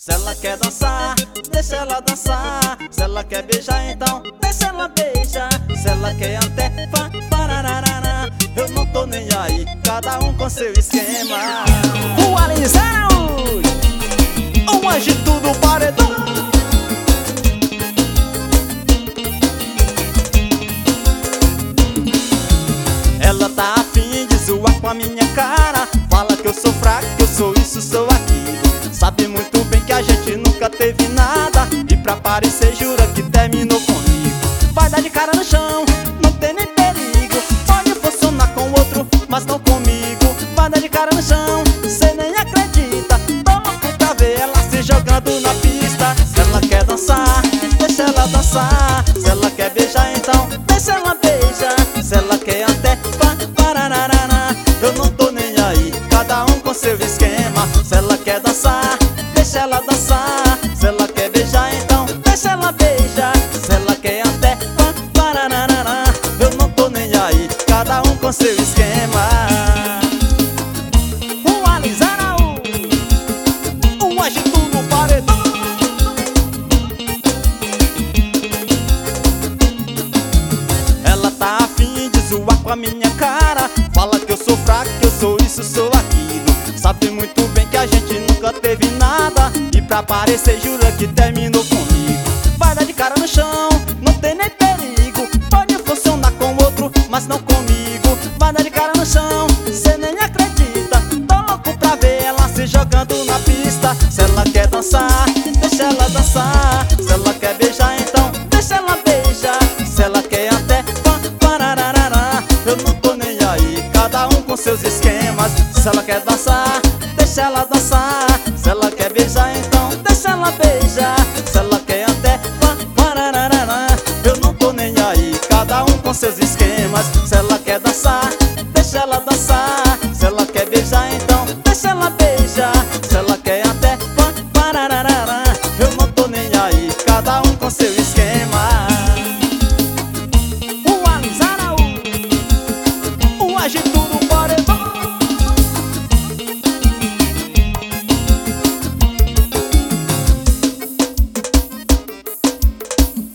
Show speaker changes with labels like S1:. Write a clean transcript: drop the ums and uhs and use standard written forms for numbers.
S1: Se ela quer dançar, deixa ela dançar. Se ela quer beijar, então deixa ela beijar. Se ela quer até parararará, eu não tô nem aí, cada um com seu esquema.
S2: O Alisarão, o agito do paredão.
S1: Ela tá afim de zoar com a minha cara. Fala que eu sou fraco, que eu sou isso, sou aquilo. Sabe muito bem que a gente nunca teve nada, e pra parecer jura que terminou comigo. Vai dar de cara no chão, não tem nem perigo. Pode funcionar com outro, mas não comigo. Vai dar de cara no chão, cê nem acredita. Tô louco pra ver ela se jogando na pista. Se ela quer dançar, deixa ela dançar. Se ela quer beijar, então deixa ela beijar. Se ela quer até parararará, eu não tô nem aí, cada um com seu esquema. Se ela quer dançar, deixa ela dançar. Se ela quer beijar, então deixa ela beijar. Se ela quer até parararará, eu não tô nem aí, cada um com seu esquema.
S2: O Alisarão, o agito do paredão.
S1: Ela tá afim de zoar com a minha cara. Fala que eu sou fraco, que eu sou isso, sou aquilo. Sabe muito bem que a gente nunca teve nada, e pra parecer jura que terminou comigo. Vai dar de cara no chão, não tem nem perigo. Pode funcionar com outro, mas não comigo. Vai dar de cara no chão, cê nem acredita. Tô louco pra ver ela se jogando na pista. Se ela quer dançar, deixa ela dançar. Se ela quer beijar, então deixa ela beijar. Se ela quer até parararará, eu não tô nem aí, cada um com seus esquemas. Se ela quer dançar, deixa ela dançar. Se ela quer beijar, então deixa ela beijar. Se ela quer até parararará, eu não tô nem aí, cada um com seus esquemas. Se ela quer dançar, deixa ela dançar.